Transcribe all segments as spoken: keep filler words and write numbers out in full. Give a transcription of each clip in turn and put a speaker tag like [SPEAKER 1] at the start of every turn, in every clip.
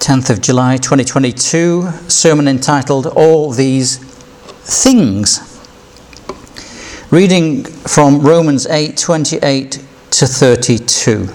[SPEAKER 1] tenth of July twenty twenty-two, sermon entitled All These Things. Reading from Romans eight, twenty-eight to thirty-two.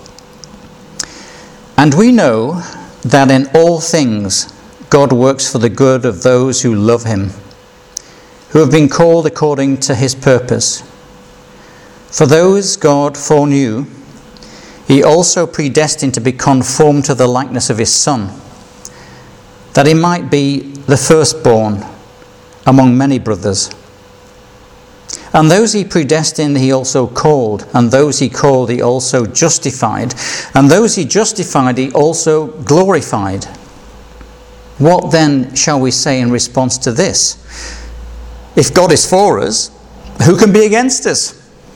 [SPEAKER 1] And we know that in all things God works for the good of those who love him, who have been called according to his purpose. For those God foreknew, he also predestined to be conformed to the likeness of his Son, that he might be the firstborn among many brothers. And those he predestined he also called, and those he called he also justified, and those he justified he also glorified. What then shall we say in response to this? If God is for us, who can be against us?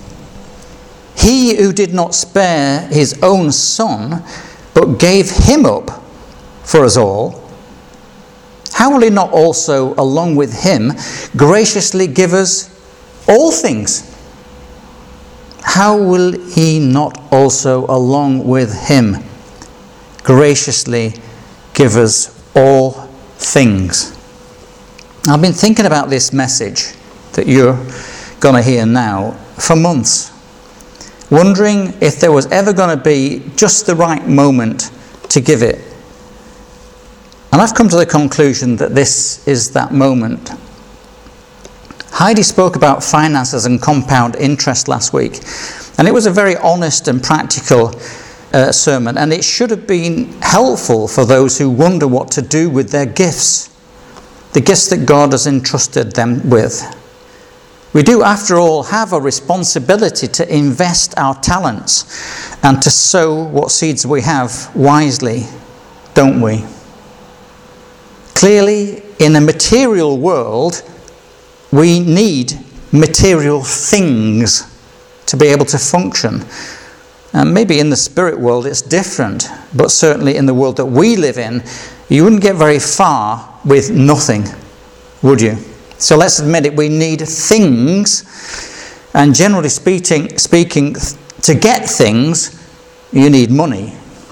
[SPEAKER 1] He who did not spare his own Son, but gave him up for us all, how will he not also, along with him, graciously give us all things? How will he not also, along with him, graciously give us all things? I've been thinking about this message that you're going to hear now for months, wondering if there was ever going to be just the right moment to give it. And I've come to the conclusion that this is that moment. Heidi spoke about finances and compound interest last week, and it was a very honest and practical uh, sermon, and it should have been helpful for those who wonder what to do with their gifts, the gifts that God has entrusted them with. We do, after all, have a responsibility to invest our talents and to sow what seeds we have wisely, don't we? Clearly, in a material world, we need material things to be able to function. And maybe in the spirit world it's different, but certainly in the world that we live in, you wouldn't get very far with nothing, would you? So let's admit it, we need things, and generally speaking, speaking, to get things, you need money.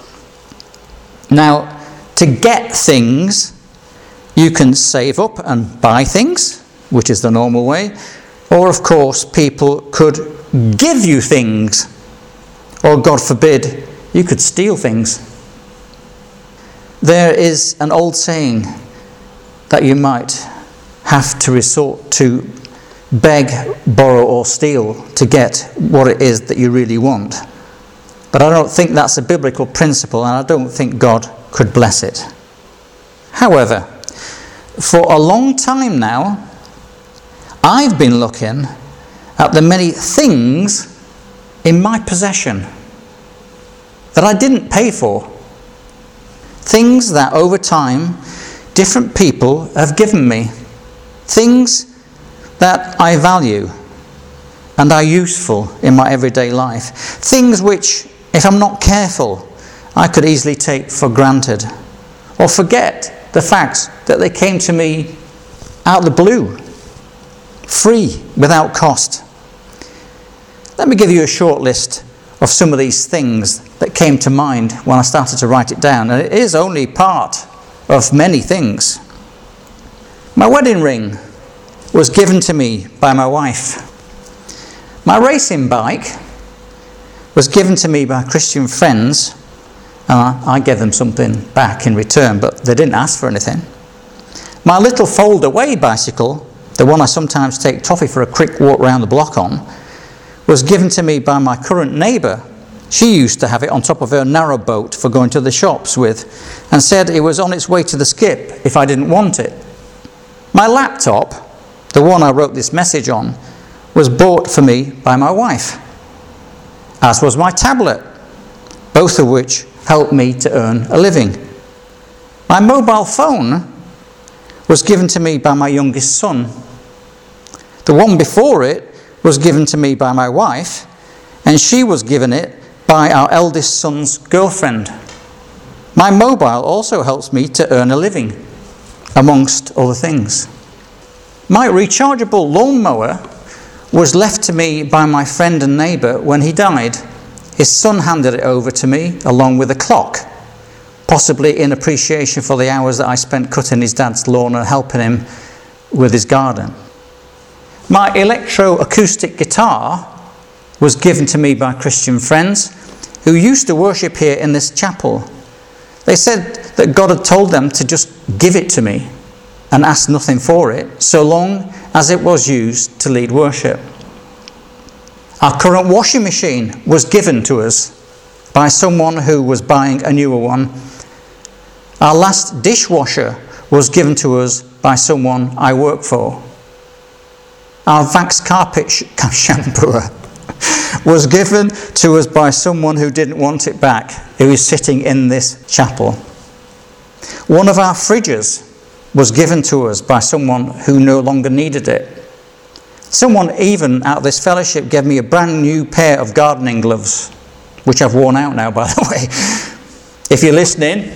[SPEAKER 1] Now, to get things, you can save up and buy things, which is the normal way, or of course people could give you things, or God forbid, you could steal things. There is an old saying that you might have to resort to beg, borrow or steal to get what it is that you really want. But I don't think that's a biblical principle, and I don't think God could bless it. However, for a long time now, I've been looking at the many things in my possession that I didn't pay for. Things that over time different people have given me. Things that I value and are useful in my everyday life. Things which, if I'm not careful, I could easily take for granted or forget the fact that they came to me out of the blue, free, without cost. Let me give you a short list of some of these things that came to mind when I started to write it down. And it is only part of many things. My wedding ring was given to me by my wife. My racing bike was given to me by Christian friends, and I, I gave them something back in return, but they didn't ask for anything. My little fold-away bicycle, the one I sometimes take Toffee for a quick walk round the block on, was given to me by my current neighbour. She used to have it on top of her narrowboat for going to the shops with, and said it was on its way to the skip if I didn't want it. My laptop, the one I wrote this message on, was bought for me by my wife, as was my tablet, both of which helped me to earn a living. My mobile phone was given to me by my youngest son. The one before it was given to me by my wife, and she was given it by our eldest son's girlfriend. My mobile also helps me to earn a living, amongst other things. My rechargeable lawnmower was left to me by my friend and neighbour when he died. His son handed it over to me along with a clock. possibly in appreciation for the hours that I spent cutting his dad's lawn and helping him with his garden. My electroacoustic guitar was given to me by Christian friends who used to worship here in this chapel. They said that God had told them to just give it to me and ask nothing for it, so long as it was used to lead worship. Our current washing machine was given to us by someone who was buying a newer one. Our last dishwasher was given to us by someone I work for. Our Vax carpet sh- shampooer was given to us by someone who didn't want it back, who is sitting in this chapel. One of our fridges was given to us by someone who no longer needed it. Someone even out of this fellowship gave me a brand new pair of gardening gloves, which I've worn out now, by the way, if you're listening.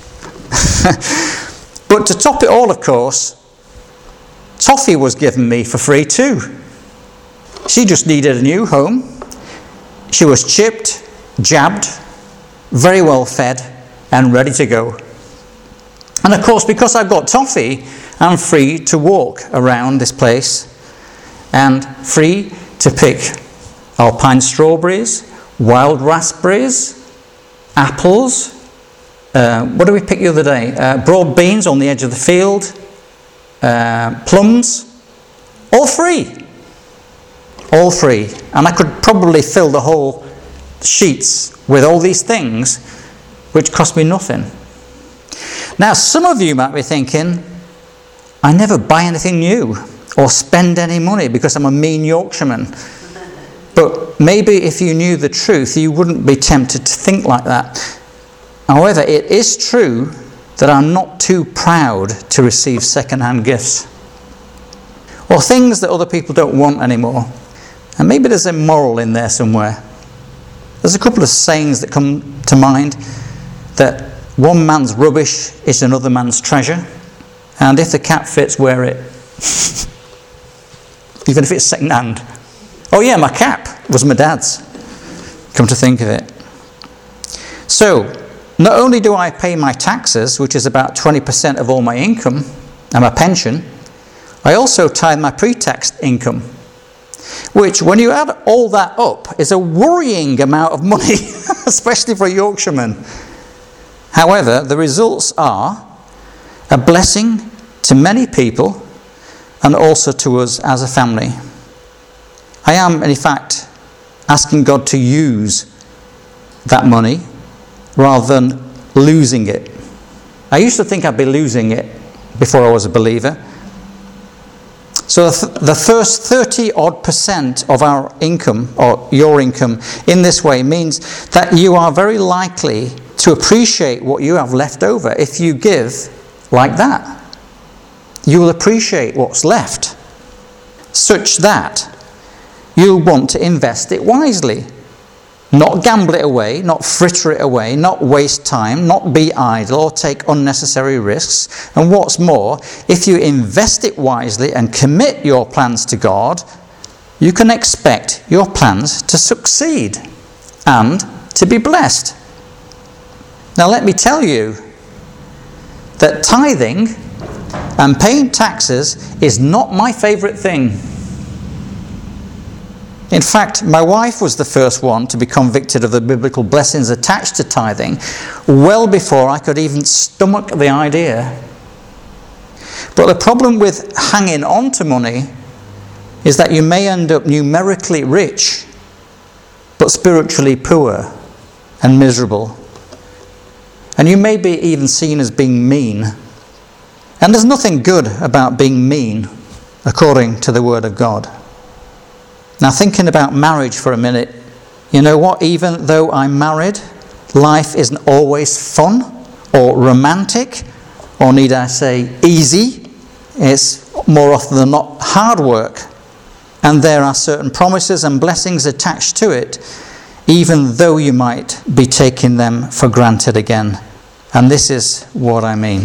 [SPEAKER 1] But to top it all, of course, Toffee was given me for free too. She just needed a new home. She was chipped, jabbed, very well fed, and ready to go. And of course, because I've got Toffee, I'm free to walk around this place and free to pick alpine strawberries, wild raspberries, apples. Uh, what did we pick the other day? Uh, broad beans on the edge of the field, uh, plums, all free. All free. And I could probably fill the whole sheets with all these things, which cost me nothing. Now, some of you might be thinking, I never buy anything new or spend any money because I'm a mean Yorkshireman. But maybe if you knew the truth, you wouldn't be tempted to think like that. However, it is true that I'm not too proud to receive second-hand gifts or things that other people don't want anymore. And maybe there's a moral in there somewhere. There's a couple of sayings that come to mind, that one man's rubbish is another man's treasure, and if the cap fits, wear it. Even if it's second-hand. Oh yeah, my cap was my dad's, come to think of it. So, not only do I pay my taxes, which is about twenty percent of all my income, and my pension, I also tithe my pre-tax income, which, when you add all that up, is a worrying amount of money, especially for a Yorkshireman. However, the results are a blessing to many people and also to us as a family. I am, in fact, asking God to use that money rather than losing it. I used to think I'd be losing it before I was a believer. So the first thirty odd percent of our income, or your income, in this way means that you are very likely to appreciate what you have left over if you give like that. You will appreciate what's left, such that you'll want to invest it wisely. Not gamble it away, not fritter it away, not waste time, not be idle or take unnecessary risks. And what's more, if you invest it wisely and commit your plans to God, you can expect your plans to succeed and to be blessed. Now let me tell you that tithing and paying taxes is not my favourite thing. In fact, my wife was the first one to be convicted of the biblical blessings attached to tithing, well before I could even stomach the idea. But the problem with hanging on to money is that you may end up numerically rich, but spiritually poor and miserable. And you may be even seen as being mean. And there's nothing good about being mean, according to the Word of God. Now, thinking about marriage for a minute, you know what? Even though I'm married, life isn't always fun or romantic, or need I say easy. It's more often than not hard work. And there are certain promises and blessings attached to it, even though you might be taking them for granted again. And this is what I mean.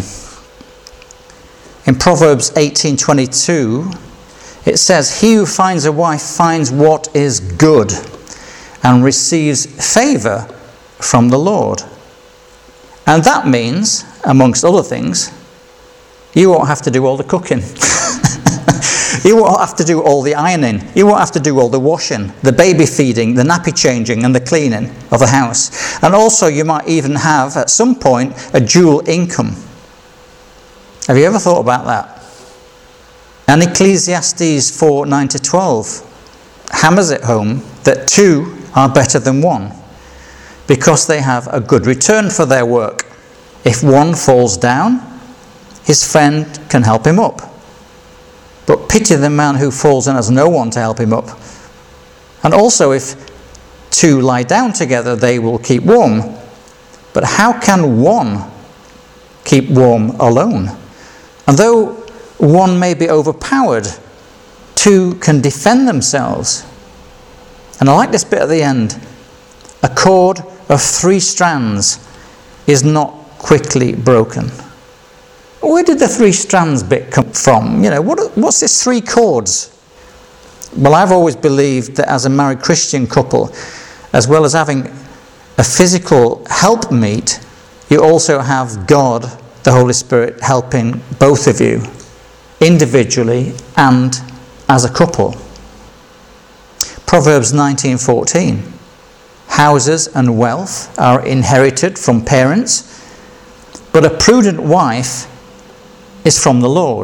[SPEAKER 1] In Proverbs eighteen twenty-two, it says, "He who finds a wife finds what is good and receives favour from the Lord." And that means, amongst other things, you won't have to do all the cooking. You won't have to do all the ironing. You won't have to do all the washing, the baby feeding, the nappy changing and the cleaning of the house. And also you might even have, at some point, a dual income. Have you ever thought about that? And Ecclesiastes four, nine to twelve hammers it home that two are better than one, because they have a good return for their work. If one falls down, his friend can help him up. But pity the man who falls and has no one to help him up. And also, if two lie down together, they will keep warm. But how can one keep warm alone? And though one may be overpowered, two can defend themselves. And I like this bit at the end. A cord of three strands is not quickly broken. Where did the three strands bit come from? You know, what, what's this three cords? Well, I've always believed that as a married Christian couple, as well as having a physical helpmeet, you also have God, the Holy Spirit, helping both of you, individually and as a couple. Proverbs nineteen fourteen. Houses and wealth are inherited from parents, but a prudent wife is from the Lord.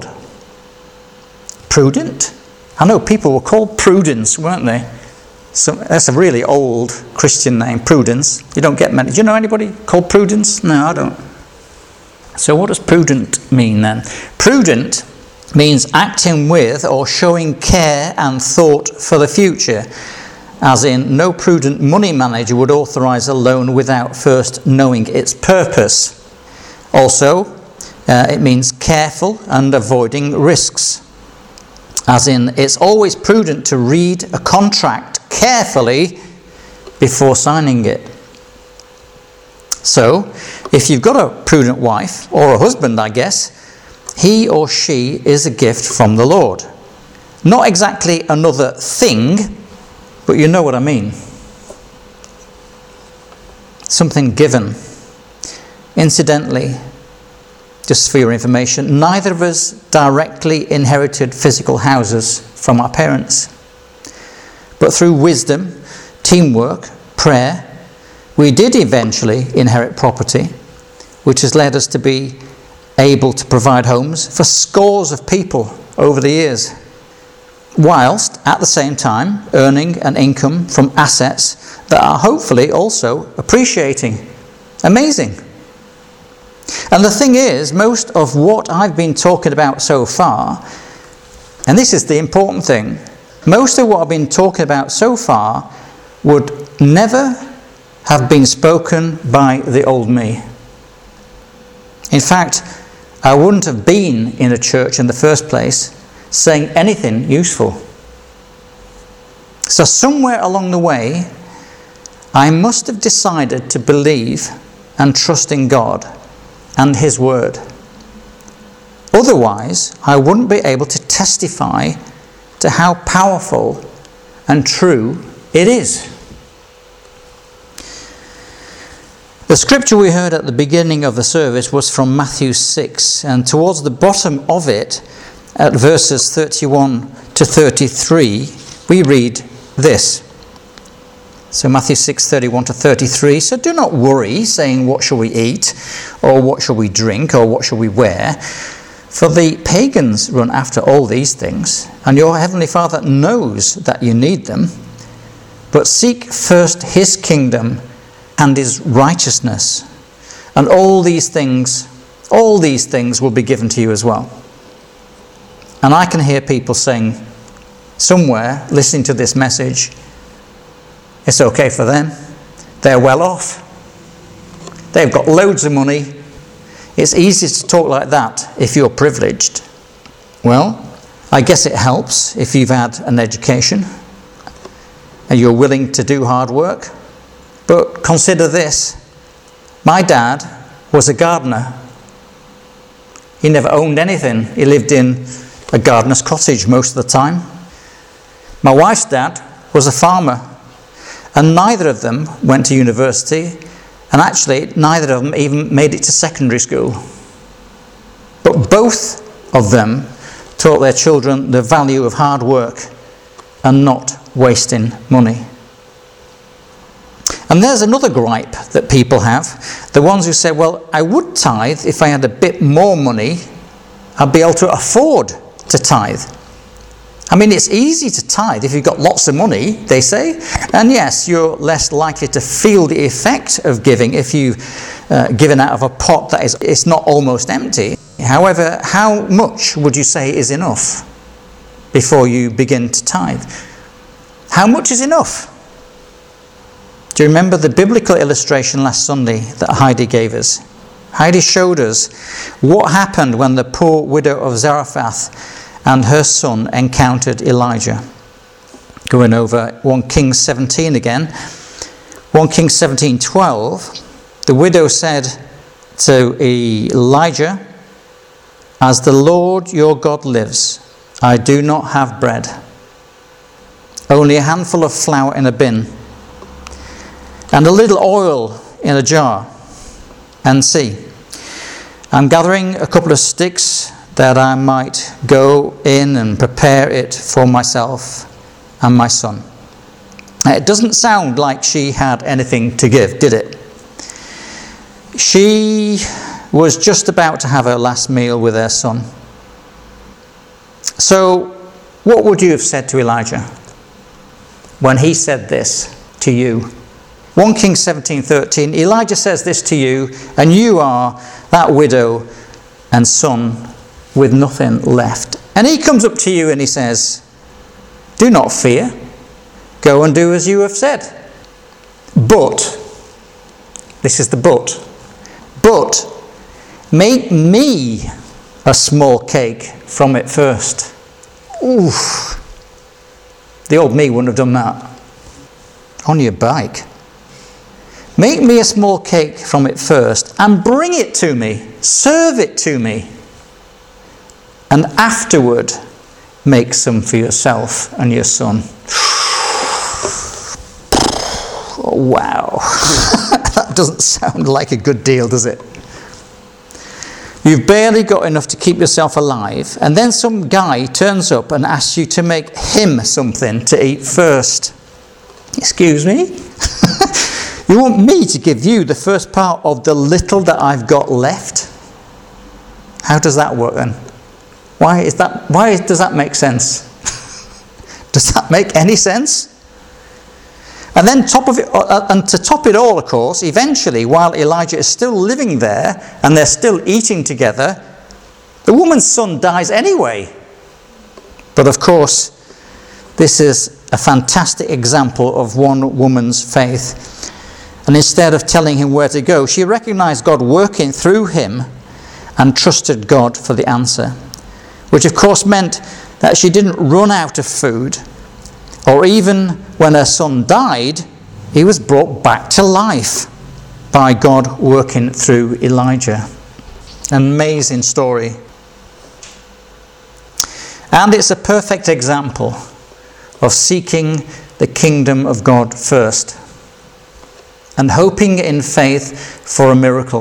[SPEAKER 1] Prudent? I know people were called Prudence, weren't they? So that's a really old Christian name, Prudence. You don't get many. Do you know anybody called Prudence? No, I don't. So what does prudent mean then? Prudent means acting with or showing care and thought for the future. As in, no prudent money manager would authorize a loan without first knowing its purpose. Also, Uh, it means careful and avoiding risks. As in, it's always prudent to read a contract carefully before signing it. So, if you've got a prudent wife, or a husband, I guess, he or she is a gift from the Lord. Not exactly another thing, but you know what I mean. Something given. Incidentally, just for your information, neither of us directly inherited physical houses from our parents. But through wisdom, teamwork, prayer, we did eventually inherit property, which has led us to be able to provide homes for scores of people over the years, whilst at the same time earning an income from assets that are hopefully also appreciating. Amazing. And the thing is, most of what I've been talking about so far, and this is the important thing, most of what I've been talking about so far would never have been spoken by the old me. In fact, I wouldn't have been in a church in the first place saying anything useful. So somewhere along the way, I must have decided to believe and trust in God and His Word. Otherwise, I wouldn't be able to testify to how powerful and true it is. The scripture we heard at the beginning of the service was from Matthew six, and towards the bottom of it, at verses thirty-one to thirty-three, we read this. So Matthew six, thirty-one to thirty-three. So do not worry, saying, what shall we eat? Or what shall we drink? Or what shall we wear? For the pagans run after all these things, and your heavenly Father knows that you need them. But seek first His kingdom and His righteousness, and all these things, all these things will be given to you as well. And I can hear people saying somewhere, listening to this message, it's okay for them. They're well off. They've got loads of money. It's easy to talk like that if you're privileged. Well, I guess it helps if you've had an education and you're willing to do hard work. But consider this. My dad was a gardener. He never owned anything. He lived in a gardener's cottage most of the time. My wife's dad was a farmer. And neither of them went to university, And actually, neither of them even made it to secondary school. But both of them taught their children the value of hard work and not wasting money. And there's another gripe that people have. The ones who say, well, I would tithe if I had a bit more money. I'd be able to afford to tithe. I mean, it's easy to tithe if you've got lots of money, they say. And yes, you're less likely to feel the effect of giving if you've uh, given out of a pot that is it's not almost empty. However, how much would you say is enough before you begin to tithe? How much is enough? Do you remember the biblical illustration last Sunday that Heidi gave us? Heidi showed us what happened when the poor widow of Zarephath and her son encountered Elijah. Going over First Kings seventeen again. First Kings seventeen twelve. The widow said to Elijah, "As the Lord your God lives, I do not have bread. Only a handful of flour in a bin, and a little oil in a jar. And see, I'm gathering a couple of sticks that I might go in and prepare it for myself and my son." It doesn't sound like she had anything to give, did it? She was just about to have her last meal with her son. So, what would you have said to Elijah when he said this to you? First Kings seventeen thirteen, Elijah says this to you, and you are that widow and son with nothing left. And he comes up to you and he says, "Do not fear. Go and do as you have said. But," this is the but, "but make me a small cake from it first." Oof. The old me wouldn't have done that. On your bike. "Make me a small cake from it first and bring it to me. Serve it to me. And afterward, make some for yourself and your son." Oh, wow. That doesn't sound like a good deal, does it? You've barely got enough to keep yourself alive, and then some guy turns up and asks you to make him something to eat first. Excuse me? You want me to give you the first part of the little that I've got left? How does that work then? Why is that? Why does that make sense? Does that make any sense? And then top of it, and to top it all, of course, eventually, while Elijah is still living there and they're still eating together, the woman's son dies anyway. But of course, this is a fantastic example of one woman's faith. And instead of telling him where to go, she recognized God working through him and trusted God for the answer. Which of course meant that she didn't run out of food, or even when her son died, he was brought back to life by God working through Elijah. An amazing story. And it's a perfect example of seeking the kingdom of God first and hoping in faith for a miracle,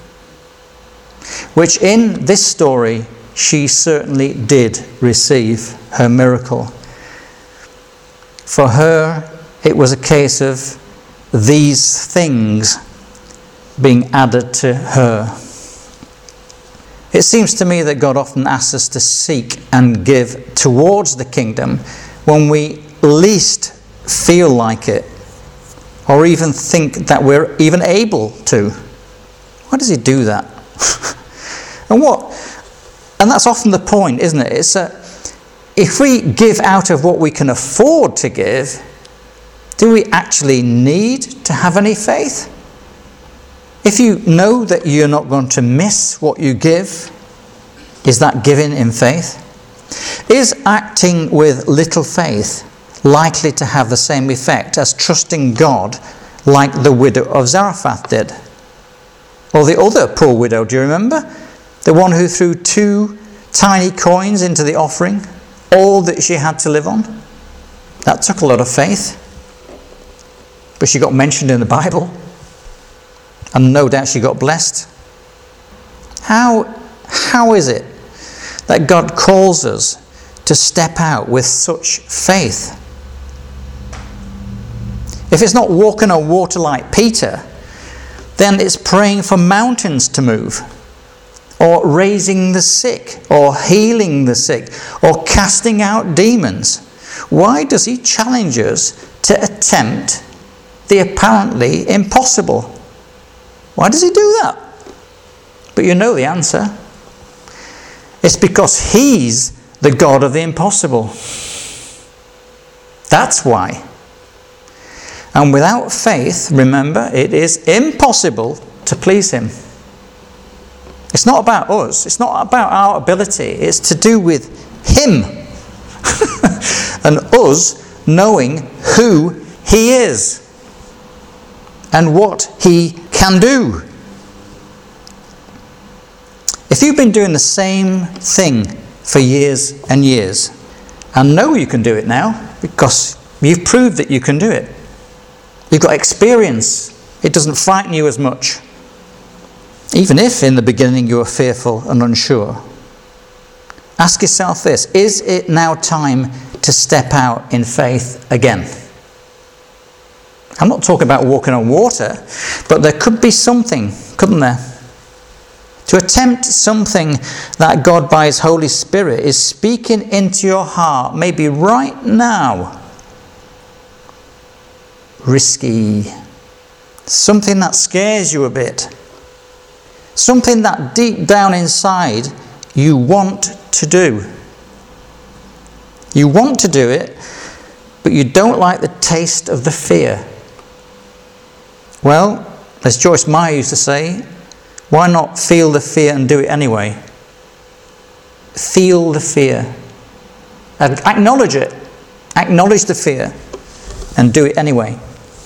[SPEAKER 1] which in this story she certainly did receive her miracle. For her, it was a case of these things being added to her. It seems to me that God often asks us to seek and give towards the kingdom when we least feel like it, or even think that we're even able to. Why does he do that? and what? And that's often the point, isn't it? It's a, if we give out of what we can afford to give, do we actually need to have any faith? If you know that you're not going to miss what you give, is that giving in faith? Is acting with little faith likely to have the same effect as trusting God like the widow of Zarephath did? Or the other poor widow, do you remember? The one who threw two tiny coins into the offering, all that she had to live on. That took a lot of faith. But she got mentioned in the Bible. And no doubt she got blessed. How, how is it that God calls us to step out with such faith? If it's not walking on water like Peter, then it's praying for mountains to move, or raising the sick, or healing the sick, or casting out demons. Why does he challenge us to attempt the apparently impossible? Why does he do that? But you know the answer. It's because he's the God of the impossible. That's why. And without faith, remember, it is impossible to please him. It's not about us. It's not about our ability. It's to do with him. And us knowing who he is and what he can do. If you've been doing the same thing for years and years, and know you can do it now because you've proved that you can do it. You've got experience. It doesn't frighten you as much. Even if in the beginning you were fearful and unsure. Ask yourself this: is it now time to step out in faith again? I'm not talking about walking on water, but there could be something, couldn't there? To attempt something that God by his Holy Spirit is speaking into your heart, maybe right now. Risky. Something that scares you a bit. Something that deep down inside you want to do. You want to do it, but you don't like the taste of the fear. Well, as Joyce Meyer used to say, why not feel the fear and do it anyway? Feel the fear. Acknowledge it. Acknowledge the fear and do it anyway.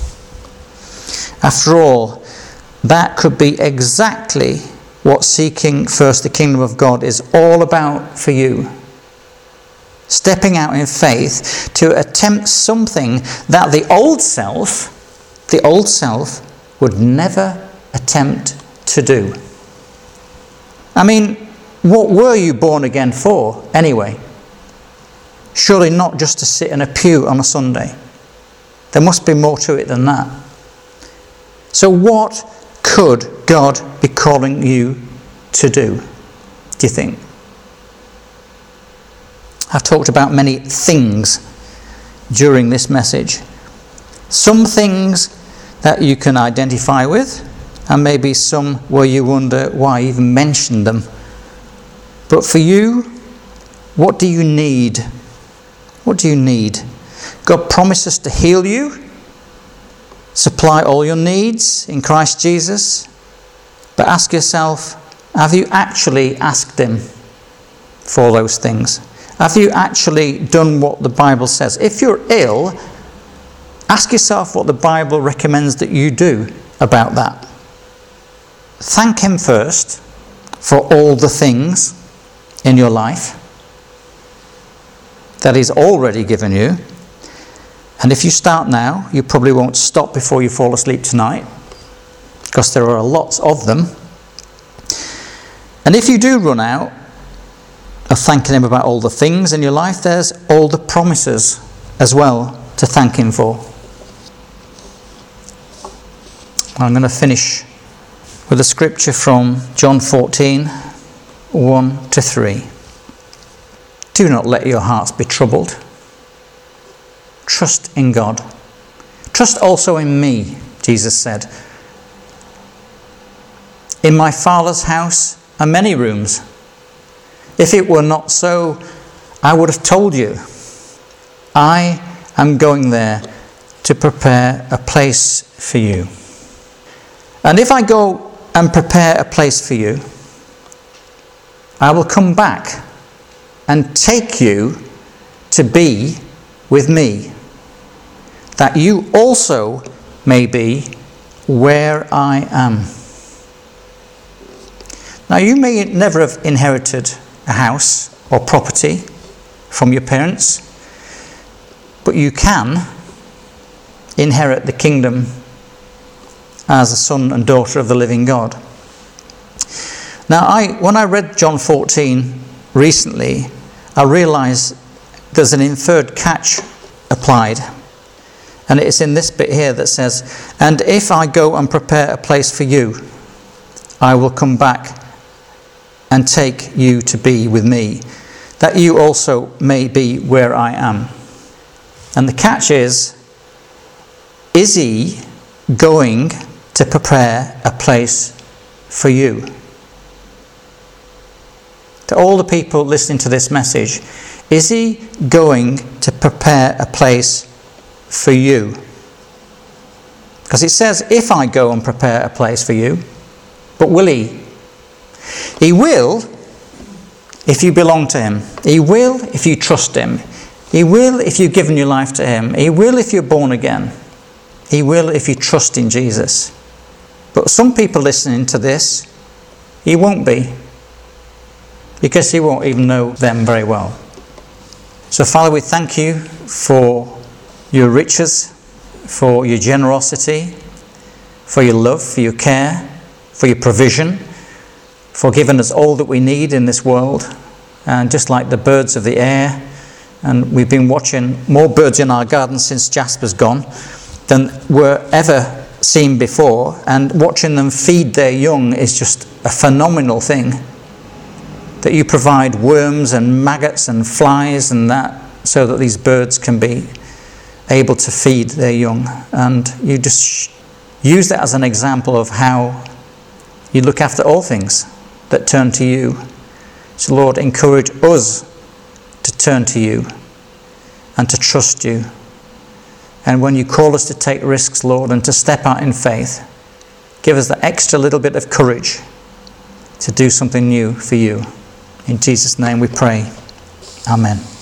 [SPEAKER 1] After all, that could be exactly what seeking first the kingdom of God is all about for you. Stepping out in faith to attempt something that the old self, the old self would never attempt to do. I mean, what were you born again for anyway? Surely not just to sit in a pew on a Sunday. There must be more to it than that. So what could God be calling you to do, do you think? I've talked about many things during this message. Some things that you can identify with, and maybe some where you wonder why I even mentioned them. But for you, what do you need? What do you need? God promises to heal you, supply all your needs in Christ Jesus. But ask yourself, have you actually asked him for those things? Have you actually done what the Bible says? If you're ill, ask yourself what the Bible recommends that you do about that. Thank him first for all the things in your life that he's already given you. And if you start now, you probably won't stop before you fall asleep tonight, because there are lots of them. And if you do run out of thanking him about all the things in your life, there's all the promises as well to thank him for. I'm going to finish with a scripture from John fourteen, one to three. Do not let your hearts be troubled. Trust in God. Trust also in me, Jesus said. In my Father's house are many rooms. If it were not so, I would have told you. I am going there to prepare a place for you. And if I go and prepare a place for you, I will come back and take you to be with me, that you also may be where I am. Now, you may never have inherited a house or property from your parents, but you can inherit the kingdom as a son and daughter of the living God. Now, I, when I read John fourteen recently, I realised there's an inferred catch applied. And it's in this bit here that says, "And if I go and prepare a place for you, I will come back and take you to be with me, that you also may be where I am." And the catch is, is he going to prepare a place for you? To all the people listening to this message, is he going to prepare a place for you? Because it says, if I go and prepare a place for you, but will he? He will if you belong to him. He will if you trust him. He will if you've given your life to him. He will if you're born again. He will if you trust in Jesus. But some people listening to this, he won't be, because he won't even know them very well. So Father, we thank you for your riches, for your generosity, for your love, for your care, for your provision, for giving us all that we need in this world. And just like the birds of the air, and we've been watching more birds in our garden since Jasper's gone than were ever seen before, and watching them feed their young is just a phenomenal thing. That you provide worms and maggots and flies and that, so that these birds can be able to feed their young. And you just use that as an example of how you look after all things that turn to you. So Lord, encourage us to turn to you and to trust you. And when you call us to take risks, Lord, and to step out in faith, give us that extra little bit of courage to do something new for you. In Jesus' name we pray. Amen.